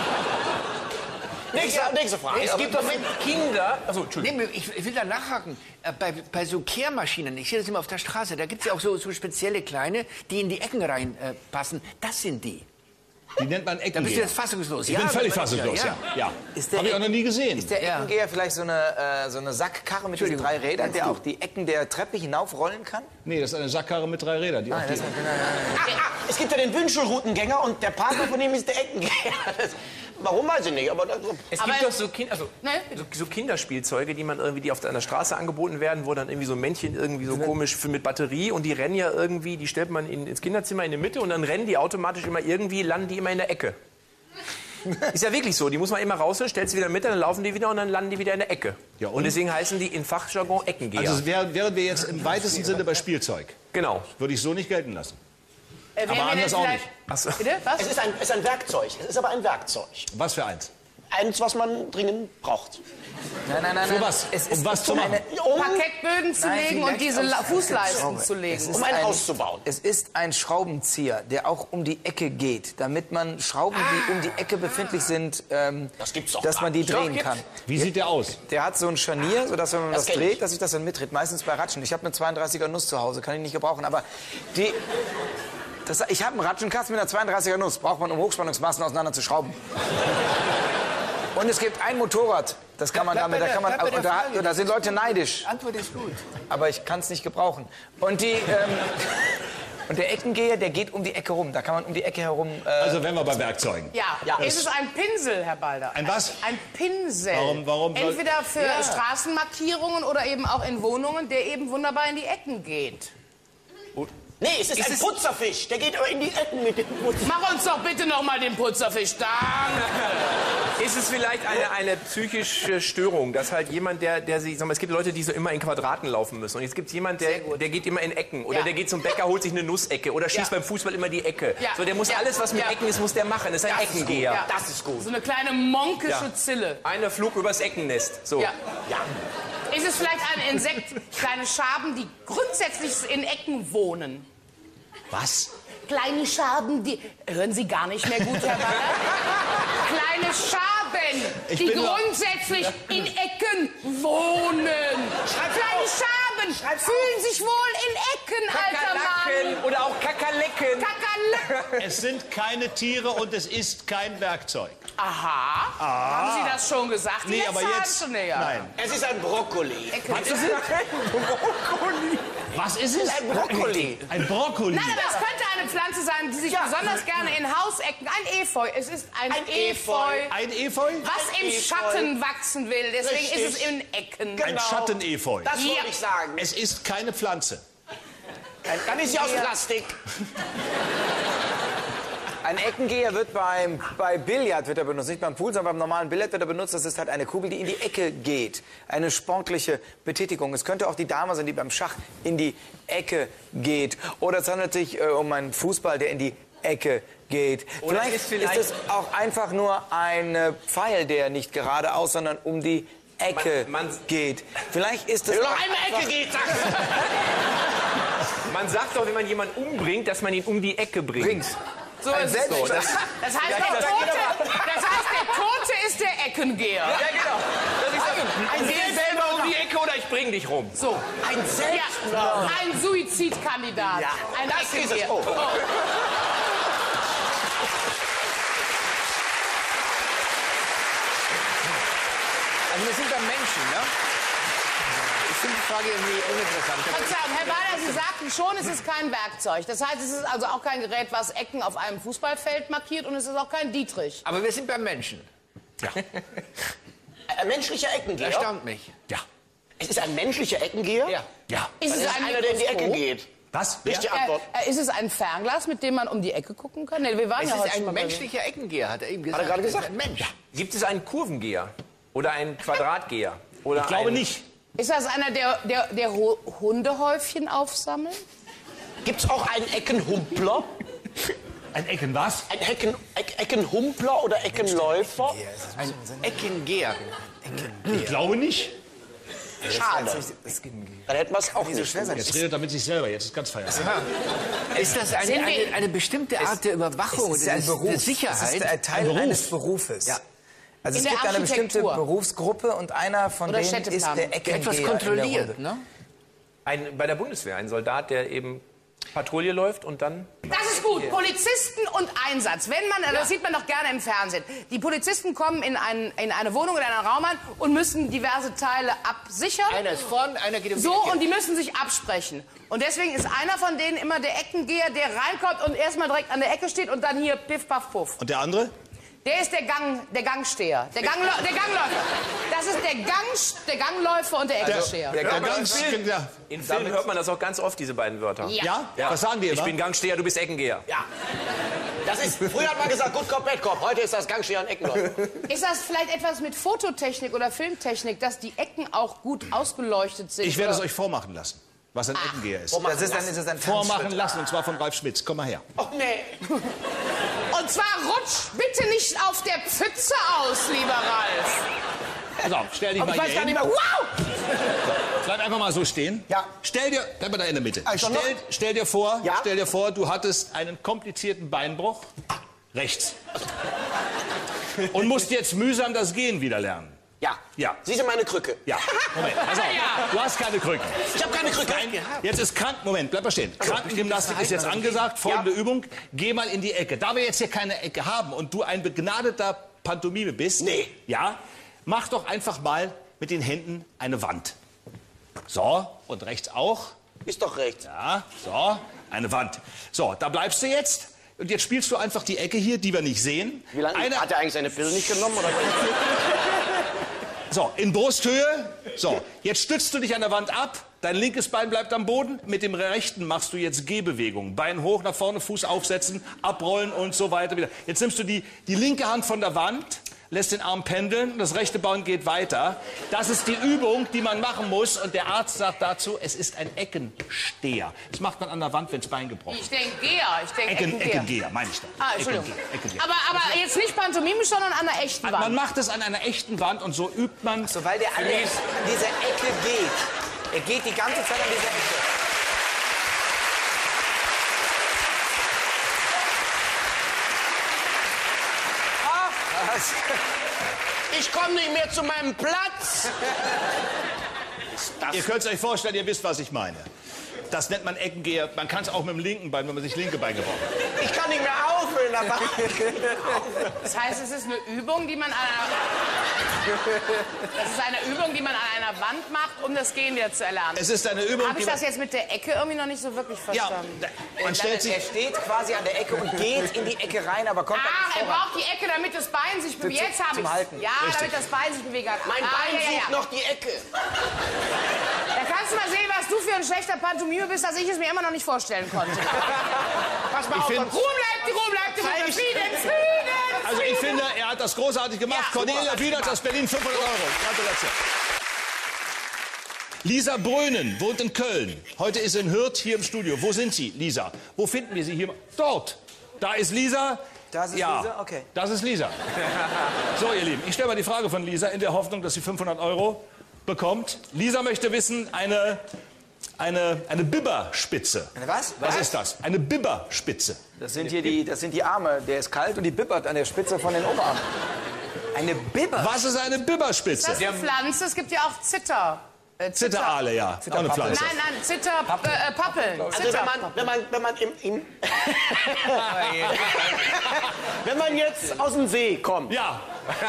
Nächste Frage. Es gibt doch Kinder. Achso, Entschuldigung. Nee, ich will da nachhaken. Bei so Kehrmaschinen, ich sehe das immer auf der Straße, da gibt es ja auch so spezielle kleine, die in die Ecken reinpassen. Das sind die. Die nennt man Da bist du Eckengeher. jetzt fassungslos. Ich bin völlig fassungslos, ja. Habe ich auch noch nie gesehen. Ist der Eckengeher vielleicht so eine Sackkarre mit diesen 3 Rädern, der auch die Ecken der Treppe hinaufrollen kann? Nee, das ist eine Sackkarre mit 3 Rädern. Die auch die Es gibt ja den Wünschelroutengänger und der Partner von ihm ist der Eckengeher. Warum, weiß ich nicht, aber das, Es Aber- gibt doch so, Ne? so Kinderspielzeuge, die man irgendwie, die auf einer Straße angeboten werden, wo dann irgendwie so ein Männchen irgendwie so komisch mit Batterie, und die rennen ja irgendwie, die stellt man ins Kinderzimmer in die Mitte und dann rennen die automatisch immer irgendwie, landen die immer in der Ecke. Ist ja wirklich so, die muss man immer rausholen, stellt sie wieder mit, dann laufen die wieder und dann landen die wieder in der Ecke. Ja, und? und deswegen heißen die in Fachjargon Eckengeher. Also wären wir jetzt im weitesten Sinne bei Spielzeug. genau. Würde ich so nicht gelten lassen. Wären wir anders denn auch vielleicht- nicht. Ach so. Bitte? Was? es ist ein Werkzeug. Es ist aber ein Werkzeug. Was für eins? Eins, was man dringend braucht. Nein. Für was? Es Um ist was zu machen? Parkettböden zu Nein, legen und vielleicht diese aus- Fußleisten zu legen. Es ist Um ein Haus zu bauen. Es ist ein Schraubenzieher, der auch um die Ecke geht, damit man Schrauben, die um die Ecke befindlich sind, Das gibt's doch dass gar man die nicht. drehen Doch, kann. Wie sieht der aus? Der hat so ein Scharnier, sodass wenn man Das das kenn ich. dreht, dass sich das dann mitdreht. Meistens bei Ratschen. Ich habe eine 32er Nuss zu Hause, kann ich nicht gebrauchen. Aber die, ich habe einen Ratschenkasten mit einer 32er Nuss. Braucht man, um Hochspannungsmassen auseinander zu schrauben. Und es gibt ein Motorrad, das kann man damit, da kann man, bleib bei der und Frage. da sind Leute neidisch. Antwort ist gut. Aber ich kann es nicht gebrauchen. Und und der Eckengeher, der geht um die Ecke rum. Da kann man um die Ecke herum. Also wären wir bei Werkzeugen. Ja, ist es ein Pinsel, Herr Balder? Ein was? Ein Pinsel. Warum soll- Entweder für Straßenmarkierungen oder eben auch in Wohnungen, der eben wunderbar in die Ecken geht. Nee, es ist ein Putzerfisch. Der geht aber in die Ecken mit dem Putzer. Mach uns doch bitte noch mal den Putzerfisch. Danke. Ist es vielleicht eine psychische Störung, dass halt jemand, der sich, sag mal, es gibt Leute, die so immer in Quadraten laufen müssen. Und jetzt gibt es jemanden, der geht immer in Ecken. Oder Ja. der geht zum Bäcker, holt sich eine Nussecke. Oder schießt Ja. beim Fußball immer die Ecke. Ja. So, der muss Ja. alles, was mit Ja. Ecken ist, muss der machen. Das ist ein Eckengeher. Ja. Das ist gut. So eine kleine monkische Ja. Zille. Einer flog übers Eckennest. So. Ja. Ist es vielleicht ein Insekt, kleine Schaben, die grundsätzlich in Ecken wohnen? Was? Kleine Schaben, die... Hören Sie gar nicht mehr gut, Herr Baller? Kleine Schaben, Ich die bin nur- grundsätzlich in Ecken wohnen. Kleine Schaben fühlen sich wohl in Ecken, alter Kakerlaken Mann. oder auch Kakerlecken. Kakerlaken. Es sind keine Tiere und es ist kein Werkzeug. Aha. Haben Sie das schon gesagt? Die Nee, letzte aber halbe jetzt... Stunde, ja. Nein. Es ist ein Brokkoli. Ecken. Was ist es? Ein Brokkoli. Ein Brokkoli. Nein, aber es könnte eine Pflanze sein, die sich besonders gerne in Hausecken... Ein Efeu. Es ist ein Efeu. Ein Efeu? Was im Efeu. Schatten wachsen will. Deswegen Richtig. ist es in Ecken. Ein Schattenefeu. Das Ja. wollte ich sagen. Es ist keine Pflanze. Dann ist sie aus Plastik. Ein Eckengeher wird bei Billard wird er benutzt, nicht beim Pool, sondern beim normalen Billard wird er benutzt. Das ist halt eine Kugel, die in die Ecke geht. Eine sportliche Betätigung. Es könnte auch die Dame sein, die beim Schach in die Ecke geht. Oder es handelt sich um einen Fußball, der in die Ecke geht. Vielleicht ist es auch einfach nur ein Pfeil, der nicht geradeaus, sondern um die Ecke geht. Vielleicht ist es noch eine Ecke geht, sagst du. Man sagt doch, wenn man jemanden umbringt, dass man ihn um die Ecke bringt. So ist es so. Das heißt, der Tote ist der Eckengeher. Ja, genau. Ein selber um die Ecke oder ich bring dich rum. So, ein Suizidkandidat. Ja, Ein das ist es. Eckengeher. Oh. Also wir sind beim Menschen, ne? Ich finde die Frage irgendwie uninteressant. Verzeihung, Herr Weiler, Sie sagten schon, es ist kein Werkzeug. Das heißt, es ist also auch kein Gerät, was Ecken auf einem Fußballfeld markiert, und es ist auch kein Dietrich. Aber wir sind beim Menschen. Ein menschlicher Eckengeher? Erstaunt mich. Ja. Es ist ein menschlicher Eckengeher? Ja. Ja. Ist Das es ist ein einer, der in die Ecke Mikroskop? geht. Was? Richtige Antwort. Ist es ein Fernglas, mit dem man um die Ecke gucken kann? Nee, wir waren Es ja ist heute schon ein mal bei- menschlicher Eckengeher, hat er eben gesagt. Hat er gerade Es ist gesagt? ein Mensch. Gibt es einen Kurvengeher? Oder einen Quadratgeher? Oder Ich glaube nicht. Ist das einer, der Hundehäufchen aufsammelt? Gibt es auch einen Eckenhumpler? Ein Ecken was? Ein Eckenhumpler oder Eckenläufer? Ein Eckengeher. Ich glaube nicht. Schade. Dann hätten wir es auch nicht. Jetzt redet er mit sich selber, jetzt ist ganz feierlich. Ist das eine bestimmte Art der Überwachung, Es ist ein Beruf. der Sicherheit? Es ist ein Teil eines Berufes. Ja. Also In es der gibt eine bestimmte Architektur. Berufsgruppe und einer von Oder denen ist Städteplanung. der Eckengeher. Etwas in der kontrolliert, Runde. ne? bei der Bundeswehr, ein Soldat, der eben Patrouille läuft und dann... Das ist gut. Polizisten und Einsatz. Wenn man, das sieht man doch gerne im Fernsehen. Die Polizisten kommen in eine Wohnung, in einen Raum an und müssen diverse Teile absichern. Einer ist vorn, einer geht um die So, Ecke. und die müssen sich absprechen. Und deswegen ist einer von denen immer der Eckengeher, der reinkommt und erstmal direkt an der Ecke steht und dann hier piff, paff, puff. Und der andere? Der ist der Gangsteher. Der Gangläufer. Das ist der Gangläufer und der Eckensteher. In Filmen hört man das auch ganz oft, diese beiden Wörter. Ja? Was sagen die immer? Ich bin Gangsteher, du bist Eckengeher. Ja. Das ist, früher hat man gesagt, Good Cop, Bad Cop. Heute ist das Gangsteher und Eckenläufer. Ist das vielleicht etwas mit Fototechnik oder Filmtechnik, dass die Ecken auch gut ausgeleuchtet sind? Ich werde es oder? euch vormachen lassen, was ein Eckengeher ist. Das ist ein Vormachen Tanzschritt. lassen, und zwar von Ralf Schmitz. Komm mal her. Oh, nee. Und zwar rutsch bitte nicht auf der Pfütze aus, lieber Ralf. Pass auf, stell dich mal Ich weiß hier gar nicht hin. mehr. Wow! Bleib einfach mal so stehen. Ja. Bleib mal da in der Mitte. Also noch? Stell dir vor, du hattest einen komplizierten Beinbruch. Rechts. Und musst jetzt mühsam das Gehen wieder lernen. Ja. Ja. Sie sind meine Krücke. Ja, Moment, pass auf. Du hast keine Krücken. Ich habe keine Krücke. Jetzt ist Moment, bleib mal stehen. Krankengymnastik ist jetzt angesagt. Folgende Übung. Geh mal in die Ecke. Da wir jetzt hier keine Ecke haben und du ein begnadeter Pantomime bist. Nee. Ja, mach doch einfach mal mit den Händen eine Wand. So, und rechts auch. Ist doch rechts. Ja, so, eine Wand. So, da bleibst du jetzt. Und jetzt spielst du einfach die Ecke hier, die wir nicht sehen. Wie lange hat er eigentlich seine Pille nicht genommen? Oder? So, in Brusthöhe. So, jetzt stützt du dich an der Wand ab. Dein linkes Bein bleibt am Boden. Mit dem rechten machst du jetzt Gehbewegungen. Bein hoch, nach vorne, Fuß aufsetzen, abrollen und so weiter. Wieder. Jetzt nimmst du die linke Hand von der Wand, lässt den Arm pendeln und das rechte Bein geht weiter. Das ist die Übung, die man machen muss. Und der Arzt sagt dazu, es ist ein Eckensteher. Das macht man an der Wand, wenn das Bein gebrochen ist. Ich denke Geher. Ich denke Eckengeher. Eckengeher, meine ich doch. Ah, Entschuldigung. Eckengeher. Aber jetzt nicht pantomimisch, sondern an einer echten Wand. Man macht es an einer echten Wand und so übt man. So, weil der an dieser Ecke geht. Er geht die ganze Zeit an dieser Ecke. Ich komme nicht mehr zu meinem Platz. Ihr könnt es euch vorstellen, ihr wisst, was ich meine. Das nennt man Eckengeher. Man kann es auch mit dem linken Bein, wenn man sich linke Bein gebrochen hat. Ich kann nicht mehr aufhören. Aber Das heißt, es ist eine Übung, die man an einer Wand macht, um das Gehen wieder zu erlernen. Es ist eine Übung, Habe ich das jetzt mit der Ecke irgendwie noch nicht so wirklich ja, verstanden? man stellt sich. Er steht quasi an der Ecke und geht in die Ecke rein, aber kommt Ach, dann er nicht voran. braucht die Ecke, damit das Bein sich bewegt. Jetzt habe zum ich's. Halten. Ja, damit das Bein sich bewegen kann. mein Bein sucht ja. noch die Ecke. Da kannst du mal sehen, was du für ein schlechter Pantomime bist, dass ich es mir immer noch nicht vorstellen konnte. Pass mal auf. find- Ruhe bleibt, die Ruhe bleibt, die Ruhe bleibt. Frieden! Also ich finde, er hat das großartig gemacht. Ja, Cornelia Wiedert aus Berlin, 500 Euro. Gratulation. Lisa Brönen wohnt in Köln. Heute ist sie in Hürth hier im Studio. Wo sind Sie, Lisa? Wo finden wir Sie hier? Dort. Da ist Lisa. Das ist ja, Lisa? Okay. Das ist Lisa. So, ihr Lieben, ich stelle mal die Frage von Lisa in der Hoffnung, dass sie 500 Euro bekommt. Lisa möchte wissen, eine Bibberspitze. Eine was? Was ist das? Eine Bibberspitze. Das sind die Arme. Der ist kalt und die bibbert an der Spitze von den Oberarmen. Eine Bibber? Was ist eine Bibberspitze? Das ist eine Pflanze, es gibt ja auch Zitter. Zitterale, ja. Auch eine Pflanze. Nein, Zitterpappeln. Also wenn man wenn man jetzt aus dem See kommt. Ja.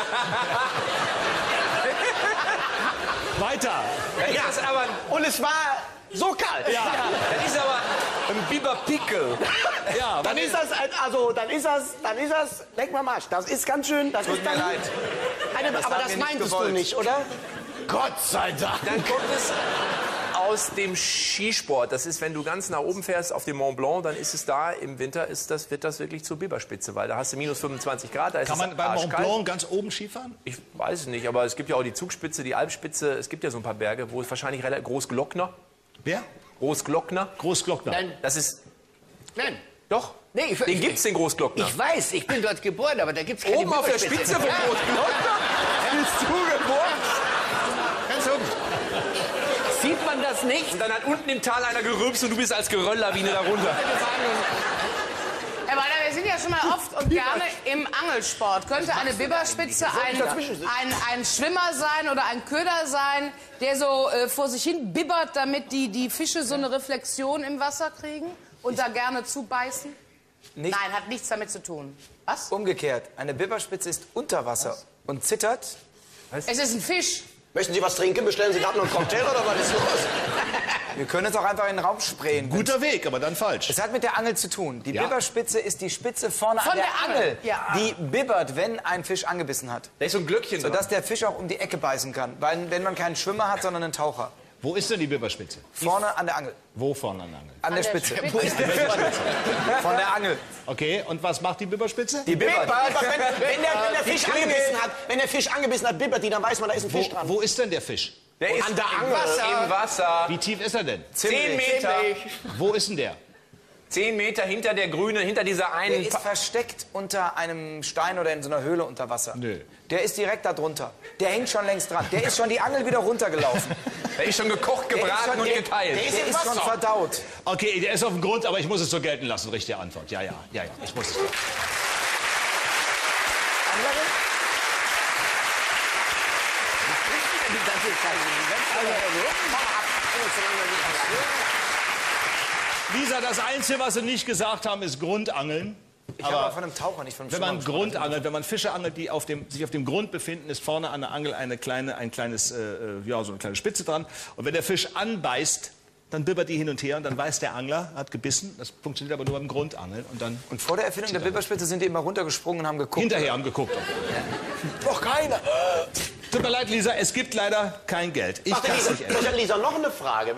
Weiter. Ja, und es war so kalt. Ja. Das ist aber ein Biberpickel. Ja, Dann ist das, leck mal Marsch, das ist ganz schön, das ist dann, leid. aber haben das wir nicht meintest du gewollt. nicht, oder? Gott sei Dank. Dann kommt es aus dem Skisport. Das ist, wenn du ganz nach oben fährst auf dem Mont Blanc, dann ist es da im Winter, wird das wirklich zur Biberspitze, weil da hast du minus 25 Grad. Da ist kann es man beim Mont arschkalt. Blanc ganz oben Skifahren? Ich weiß es nicht, aber es gibt ja auch die Zugspitze, die Alpspitze. Es gibt ja so ein paar Berge, wo es wahrscheinlich relativ Großglockner. Wer? Großglockner. Großglockner. Nein, Das ist nein. doch. Nee, Den gibt's, den Großglockner. Ich weiß, ich bin dort geboren, aber da gibt's keine Oben auf der Bibberspitze. Spitze vom Großglockner bist du geboren. Ganz oben. Sieht man das nicht? Und dann hat unten im Tal einer gerülpst und du bist als Gerölllawine darunter. Herr Walter, wir sind ja schon mal oft und gerne im Angelsport. Könnte eine Bibberspitze ein Schwimmer sein oder ein Köder sein, der so vor sich hin bibbert, damit die Fische so eine Reflexion im Wasser kriegen und da gerne zubeißen? Nicht Nein, hat nichts damit zu tun. Was? umgekehrt. Eine Bibberspitze ist unter Wasser und zittert. Es ist ein Fisch. Möchten Sie was trinken? Bestellen Sie gerade noch einen Cocktail oder was ist los? Wir können es auch einfach in den Raum sprayen. Guter Weg, aber dann falsch. Es hat mit der Angel zu tun. Die Ja. Bibberspitze ist die Spitze vorne Von an der der Angel. Angel, Ja. die bibbert, wenn ein Fisch angebissen hat. Da ist so ein Glöckchen dran. Sodass der Fisch auch um die Ecke beißen kann. Weil, wenn man keinen Schwimmer hat, sondern einen Taucher. Wo ist denn die Bibberspitze? Vorne an der Angel. Wo vorne an der Angel? An der Spitze. Wo ist der Von der Angel. Okay, und was macht die Bibberspitze? Die bibbert. Wenn der Fisch angebissen hat, bibbert die, dann weiß man, da ist ein Fisch dran. Wo ist denn der Fisch? Der ist an der im Angel. Wasser. Im Wasser. Wie tief ist er denn? 10 Meter. Wo ist denn der? 10 Meter hinter der grünen, hinter dieser Der einen... ist versteckt unter einem Stein oder in so einer Höhle unter Wasser. Nö. Der ist direkt da drunter. Der hängt schon längst dran. Der ist schon die Angel wieder runtergelaufen. Der ist schon gekocht, Der ist gebraten schon- und der- geteilt. Der ist schon verdaut. Okay, der ist auf dem Grund, aber ich muss es so gelten lassen. Richtige Antwort. Ja, ich muss es. Lisa, das Einzige, was Sie nicht gesagt haben, ist Grundangeln. Ich habe aber von einem Taucher, nicht von einem Wenn man Schwimmer Grundangelt, wenn man Fische angelt, die sich auf dem Grund befinden, ist vorne an der Angel so eine kleine Spitze dran. Und wenn der Fisch anbeißt, dann bibbert die hin und her und dann weiß der Angler, hat gebissen. Das funktioniert aber nur beim Grundangeln. Und dann Und vor der Erfindung der Bibberspitze sind die immer runtergesprungen und haben geguckt. hinterher haben geguckt. Doch keiner. Tut mir leid, Lisa, es gibt leider kein Geld. Ich kann es nicht ändern. Lisa, noch eine Frage.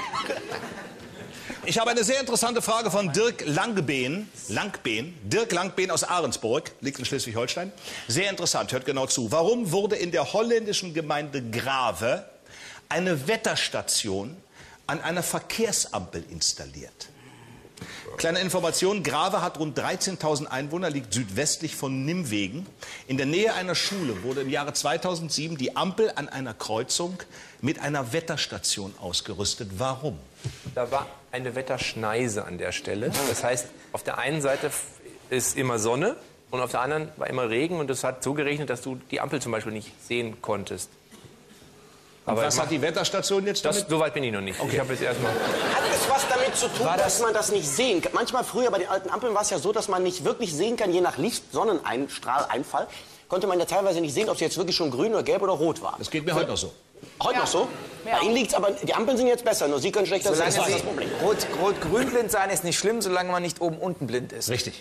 Ich habe eine sehr interessante Frage von Dirk Langbeen. Dirk Langbeen aus Ahrensburg, liegt in Schleswig-Holstein. Sehr interessant, hört genau zu. Warum wurde in der holländischen Gemeinde Grave eine Wetterstation an einer Verkehrsampel installiert? Kleine Information, Grave hat rund 13.000 Einwohner, liegt südwestlich von Nimwegen. In der Nähe einer Schule wurde im Jahre 2007 die Ampel an einer Kreuzung mit einer Wetterstation ausgerüstet. Warum? Da war eine Wetterschneise an der Stelle. Das heißt, auf der einen Seite ist immer Sonne und auf der anderen war immer Regen. Und es hat so geregnet, dass du die Ampel zum Beispiel nicht sehen konntest. Aber Was hat die Wetterstation jetzt damit? so weit bin ich noch nicht. Ich habe jetzt erstmal... Hat es was damit zu tun, dass man das nicht sehen kann? Manchmal früher bei den alten Ampeln war es ja so, dass man nicht wirklich sehen kann, je nach Licht, Sonneneinstrahleinfall, konnte man ja teilweise nicht sehen, ob sie jetzt wirklich schon grün oder gelb oder rot war. Das geht mir heute noch so. Heute noch so? Ja. Bei Ihnen liegt's aber, die Ampeln sind jetzt besser, nur Sie können schlechter sehen. Solange Das ist sie das Problem. rot-grün blind sein ist nicht schlimm, solange man nicht oben-unten blind ist. Richtig.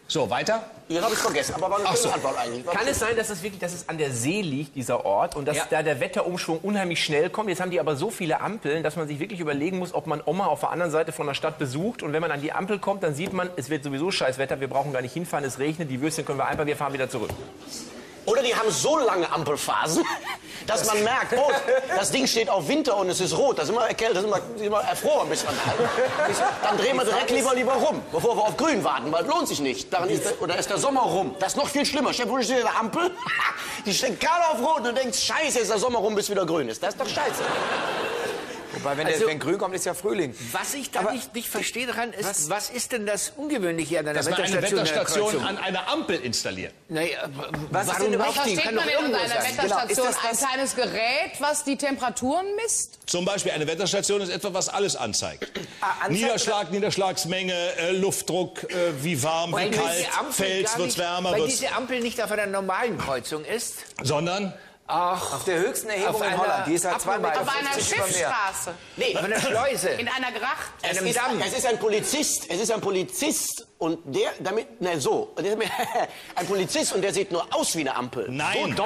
So, weiter? Hier habe ich vergessen, aber war eine schöne Antwort eigentlich. Kann es sein, dass es an der See liegt, dieser Ort, und dass da der Wetterumschwung unheimlich schnell kommt? Jetzt haben die aber so viele Ampeln, dass man sich wirklich überlegen muss, ob man Oma auf der anderen Seite von der Stadt besucht. Und wenn man an die Ampel kommt, dann sieht man, es wird sowieso scheiß Wetter, wir brauchen gar nicht hinfahren, es regnet, die Würstchen können wir einfach, wir fahren wieder zurück. Oder die haben so lange Ampelphasen, dass man merkt, oh, das Ding steht auf Winter und es ist rot. Da sind wir erkältet, da sind wir erfroren bis man dann drehen wir direkt lieber rum, bevor wir auf grün warten, weil es lohnt sich nicht. Oder ist der Sommer rum. Das ist noch viel schlimmer. Stell dir vor, du stehst in der Ampel, die steht gerade auf rot und du denkst, scheiße, ist der Sommer rum, bis wieder grün ist. Das ist doch scheiße. Wobei, wenn grün kommt, ist ja Frühling. Was ich da nicht verstehe daran ist, was ist denn das Ungewöhnliche an einer Dass man eine Wetterstation? Wetterstation an einer Ampel installiert. Naja, Was ist warum denn Was nicht? Die versteht kann man doch denn unter irgendwo einer sein. Wetterstation? Genau, ist das Ein kleines Gerät, was die Temperaturen misst? Zum Beispiel eine Wetterstation ist etwas, was alles anzeigt. anzeigt Niederschlag, Niederschlagsmenge, Luftdruck, wie warm, wie Weil kalt, diese Ampel fällt, gar wird nicht- wärmer, Weil wird's, diese Ampel nicht auf einer normalen Kreuzung ist. sondern Auf der höchsten Erhebung Auf in einer Holland. Die ist halt 2,50 Meter Auf einer über Meer. Schiffsstraße? Nee, Auf einer Schleuse. In einer Gracht? es einem Damm. ist ein Polizist. Es ist ein Polizist und der damit, ne so, und der, ein Polizist und der sieht nur aus wie eine Ampel. nein.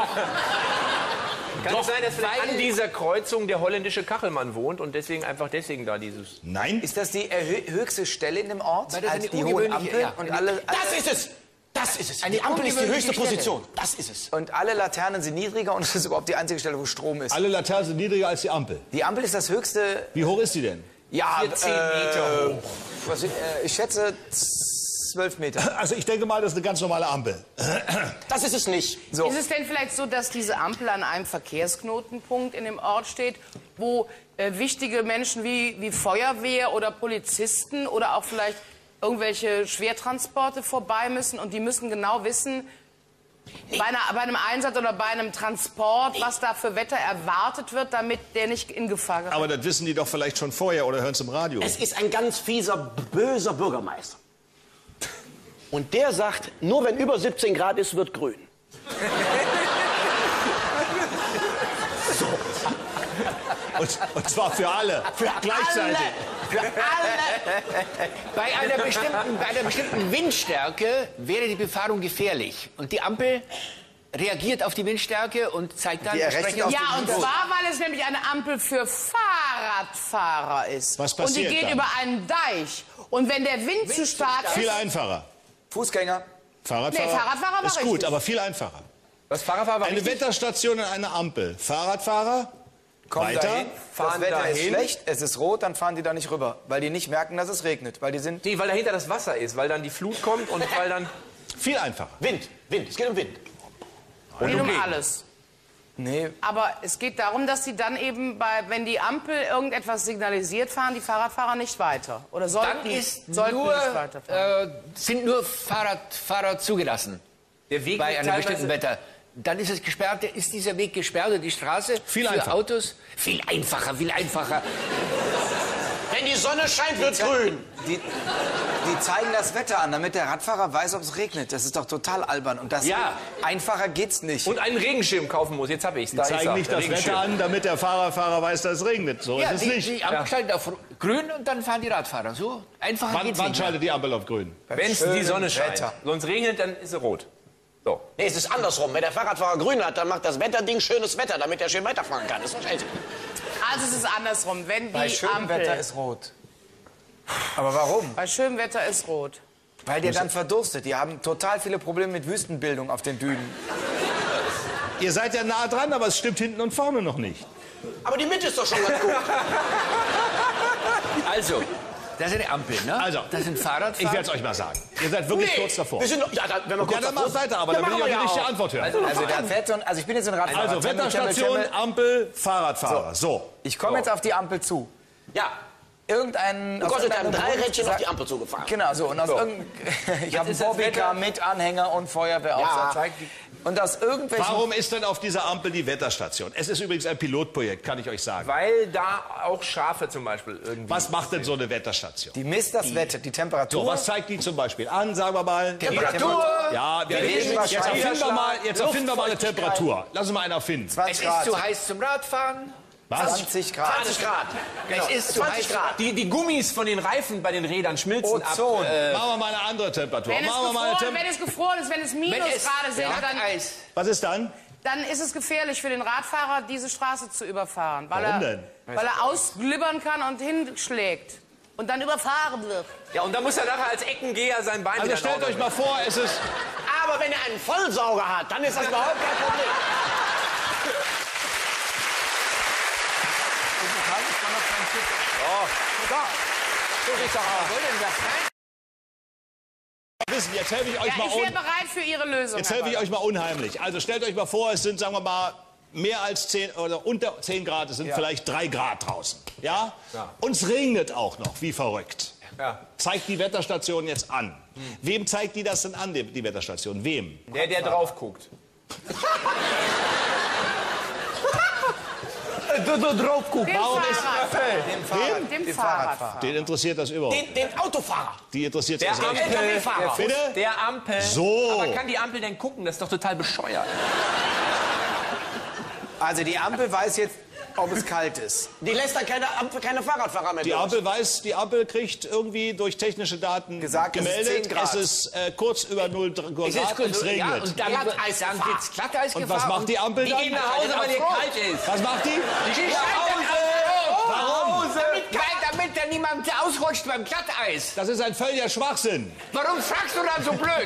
Kann es sein, dass vielleicht an dieser Kreuzung der holländische Kachelmann wohnt und deswegen da dieses... Nein. Ist das die höchste Stelle in dem Ort? Weil das Als eine die hohen ungewöhnliche- Ampeln? ja. Und alle Das ist es! Das ist es. Eine Die Ampel ist die höchste ungewöhnliche Position. Das ist es. und alle Laternen sind niedriger und es ist überhaupt die einzige Stelle, wo Strom ist. Alle Laternen sind niedriger als die Ampel. Die Ampel ist das höchste. Wie hoch ist die denn? Ja, 10 Meter hoch. ich schätze 12 Meter. Also ich denke mal, das ist eine ganz normale Ampel. Das ist es nicht. So. Ist es denn vielleicht so, dass diese Ampel an einem Verkehrsknotenpunkt in dem Ort steht, wo wichtige Menschen wie Feuerwehr oder Polizisten oder auch vielleicht irgendwelche Schwertransporte vorbei müssen und die müssen genau wissen, bei einem Einsatz oder bei einem Transport, was da für Wetter erwartet wird, damit der nicht in Gefahr gerät? Aber das wissen die doch vielleicht schon vorher oder hören es im Radio. Es ist ein ganz fieser, böser Bürgermeister. Und der sagt, nur wenn über 17 Grad ist, wird grün. Und zwar für alle. Gleichzeitig. Für alle. Bei einer bestimmten Windstärke wäre die Befahrung gefährlich. Und die Ampel reagiert auf die Windstärke und zeigt dann Die errechnet entsprechend auf Ja, und zwar, weil es nämlich eine Ampel für Fahrradfahrer ist. Was und die passiert geht dann? über einen Deich. Und wenn der Wind zu stark ist... Viel einfacher. Fußgänger. Fahrradfahrer, Nee, Fahrradfahrer war ist gut, richtig. aber viel einfacher. Was Fahrradfahrer war Eine richtig? Wetterstation an einer Ampel. Fahrradfahrer, Kommen weiter. dahin, fahren das Wetter ist dahin. schlecht, es ist rot, dann fahren die da nicht rüber. Weil die nicht merken, dass es regnet. Weil die sind. Nee, weil dahinter das Wasser ist, weil dann die Flut kommt und weil dann... Viel einfacher. Wind. Es geht um Wind. Es geht um alles. Nee, Aber es geht darum, dass sie dann eben, wenn die Ampel irgendetwas signalisiert, fahren die Fahrradfahrer nicht weiter. Oder sollten dann ist nicht weiterfahren. sind nur Fahrradfahrer zugelassen Der Weg bei wird einem teilweise- bestimmten Wetter. Dann ist es gesperrt. Ist dieser Weg gesperrt oder die Straße Viel für einfacher. Autos? Viel einfacher, viel einfacher. Wenn die Sonne scheint, wird grün. die zeigen das Wetter an, damit der Radfahrer weiß, ob es regnet. Das ist doch total albern. Und das Ja. einfacher geht's nicht. Und einen Regenschirm kaufen muss, jetzt habe ich's. Da ist Zeigen er, nicht der das Regenschirm. Wetter an, damit der Fahrradfahrer weiß, dass es regnet. So Ja, ist es nicht. die Ampel schaltet auf grün und dann fahren die Radfahrer. So einfacher geht's Wann nicht mehr. schaltet die Ampel auf grün? Wenn es die schönen Sonne scheint. Wetter. Sonst regnet, dann ist es rot. So. Nee, es ist andersrum. Wenn der Fahrradfahrer grün hat, dann macht das Wetterding schönes Wetter, damit er schön weiterfahren kann. Das ist scheiße. Also es ist andersrum. Wenn Bei die schönem Ampel... Wetter ist rot. Aber warum? Bei schönem Wetter ist rot. Weil der dann verdurstet. Die haben total viele Probleme mit Wüstenbildung auf den Dünen. Ihr seid ja nah dran, aber es stimmt hinten und vorne noch nicht. Aber die Mitte ist doch schon ganz gut. Also, das ist eine Ampel, ne? Also, das sind Fahrradfahrer. Ich werde es euch mal sagen. Ihr seid wirklich kurz davor. Wir sind noch, ja, wenn wir kurz Ja, dann macht davor- weiter, aber Ja, dann will ich auch machen die wir richtige auch. Antwort hören. Also, der fährt so also ich bin jetzt ein Radfahrer. Also Temmel, Wetterstation, Temmel. Ampel, Fahrradfahrer. So. Ich komme jetzt auf die Ampel zu. Ja, Irgendein. du kommst mit deinem irgendeinem Dreirädchen Grund auf die Ampel zugefahren. Genau, so. Und aus ich habe einen ist das Bobbycar Wetter- mit Anhänger und Feuerwehraufsatz. Ja. Und aus irgendwelchen. Warum ist denn auf dieser Ampel die Wetterstation? Es ist übrigens ein Pilotprojekt, kann ich euch sagen. Weil da auch Schafe zum Beispiel irgendwie... Was macht denn so eine Wetterstation? Die misst das Wetter, die Temperatur. So, was zeigt die zum Beispiel an, sagen wir mal? Temperatur. Ja, Regenwahrscheinlichkeit. jetzt erfinden wir mal eine Temperatur. Lass uns mal einen erfinden. 20 Es ist Grad. zu heiß zum Radfahren. Was? 20 Grad. 20 Grad. Genau. Es ist zu 20 heiß. Grad. Die Gummis von den Reifen bei den Rädern schmilzen ab. Ozon. Machen wir mal eine andere Temperatur. Wenn es gefroren ist, wenn es Minusgrade sind, Eis. Was ist dann? dann ist es gefährlich für den Radfahrer, diese Straße zu überfahren. Warum denn? Weil er ausglibbern kann und hinschlägt. Und dann überfahren wird. Ja, und dann muss er nachher als Eckengeher sein Bein Also wieder stellt euch mal vor, es ist... Aber wenn er einen Vollsauger hat, dann ist das überhaupt kein Problem. So sieht's doch aus. Wissen, jetzt helfe ich euch Ja, mal ich wäre bereit für Ihre Lösung. Jetzt helfe ich euch mal unheimlich. Also stellt euch mal vor, es sind, sagen wir mal, mehr als 10 oder unter 10 Grad, es sind vielleicht 3 Grad draußen. Ja? Und es regnet auch noch, wie verrückt. Ja. Zeigt die Wetterstation jetzt an. Wem zeigt die das denn an, die Wetterstation? Wem? Der drauf guckt. drauf gucken. Dem Fahrradfahrer. Den interessiert das überhaupt. Den Autofahrer. Die interessiert Der das nicht. LKW-Fahrer. Bitte? Der Ampel. So. Aber kann die Ampel denn gucken? Das ist doch total bescheuert. Also die Ampel weiß jetzt, ob es kalt ist. Die lässt dann keine Fahrradfahrer mehr Die durch. Ampel weiß, die Ampel kriegt irgendwie durch technische Daten Gesagt, es ist gemeldet, 10 Grad. es ist kurz über 0 Grad und es Ja, regnet. und dann gibt's Glatteis Und was macht die Ampel Die dann? gehen nach Hause, weil ihr kalt ist. Was macht die? Die gehen nach Hause. Warum? Damit da niemand ausrutscht beim Glatteis. Das ist ein völliger Schwachsinn. Warum fragst du dann so blöd?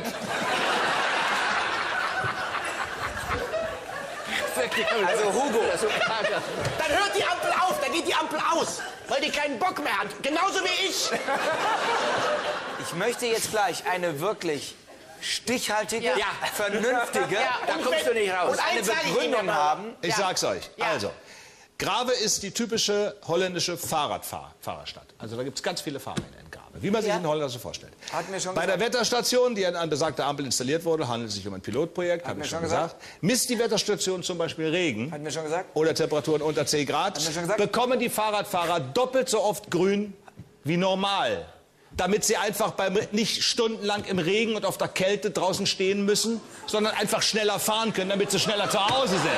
Also Hugo, Dann hört die Ampel auf, dann geht die Ampel aus, weil die keinen Bock mehr hat. Genauso wie ich. ich möchte jetzt gleich eine wirklich stichhaltige, Ja. vernünftige Da kommst du nicht raus. und eine eins sag ich Ihnen Begründung mal. haben. Ich sag's euch. Also, Grave ist die typische holländische Fahrerstadt. Also da gibt's ganz viele Fahrräder in Grave, wie man sich in Holland so vorstellt. Hat mir schon Bei der gesagt. Wetterstation, die an besagter Ampel installiert wurde, handelt es sich um ein Pilotprojekt, habe mir ich schon schon gesagt. Misst die Wetterstation zum Beispiel Regen Hat mir schon gesagt. oder Temperaturen unter 10 Grad, mir schon gesagt. bekommen die Fahrradfahrer doppelt so oft grün wie normal. Damit sie einfach nicht stundenlang im Regen und auf der Kälte draußen stehen müssen, sondern einfach schneller fahren können, damit sie schneller zu Hause sind.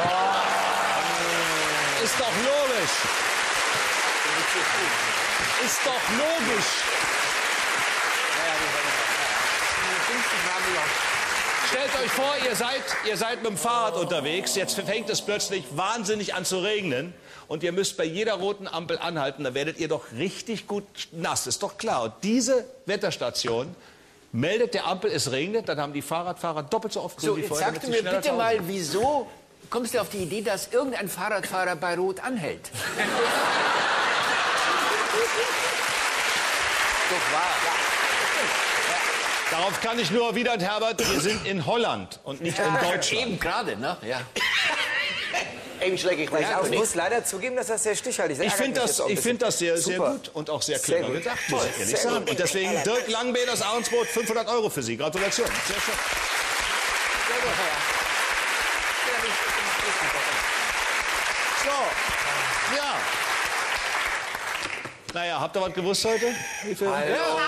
Ist doch logisch. Ist doch logisch. Stellt euch vor, ihr seid mit dem Fahrrad unterwegs, jetzt fängt es plötzlich wahnsinnig an zu regnen und ihr müsst bei jeder roten Ampel anhalten, da werdet ihr doch richtig gut nass, ist doch klar. Und diese Wetterstation meldet der Ampel, es regnet, dann haben die Fahrradfahrer doppelt so oft grün So, wie jetzt vorher. sagst du damit sie mir schneller bitte zu Hause mal, wieso kommst du auf die Idee, dass irgendein Fahrradfahrer bei Rot anhält? Doch wahr. Darauf kann ich nur erwidern, Herbert, wir sind in Holland und nicht in Deutschland. Eben gerade, ne? Ja. Eben schläge ich gleich auf. Ich muss leider zugeben, dass das sehr stichhaltig ist. Ich finde das sehr, sehr Super. gut und auch sehr Sehr clever gut. gedacht, muss ich ehrlich sagen. Und deswegen Dirk Langbäders Ahrensbrot, 500 € für Sie. Gratulation. Sehr schön. So, ja. Naja, habt ihr was gewusst heute? Wie viel?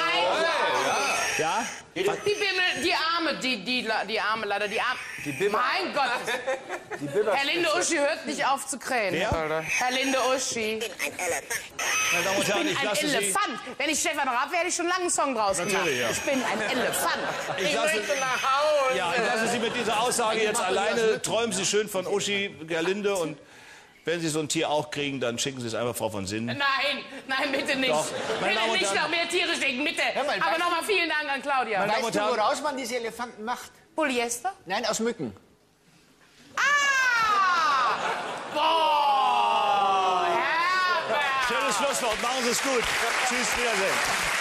Ja? Die Bimmel, die Arme leider, die Arme. Mein Gott. Herr Linde Uschi hört nicht auf zu krähen. Wer? Herr Linde Uschi. Meine Damen und Herren, Ich bin ein Elefant. Wenn ich Stefan Raab wäre, hätte ich schon lange einen Song draus gemacht. Natürlich, ja. Ich bin ein Elefant. Ich lasse Sie mit dieser Aussage jetzt alleine. Träumen Sie schön von Uschi, Gerlinde, und wenn Sie so ein Tier auch kriegen, dann schicken Sie es einfach Frau von Sinnen. Nein, bitte nicht. Doch. Meine Bitte Damen und nicht Herren. noch mehr Tiere schicken, bitte. mal, Aber nochmal vielen Dank an Claudia. Meine Damen und Weißt du, Herren, woraus man diese Elefanten macht? Polyester? Nein, aus Mücken. Ah! Boah! Herbert! schönes Schlusswort. Machen Sie es gut. Tschüss, Wiedersehen.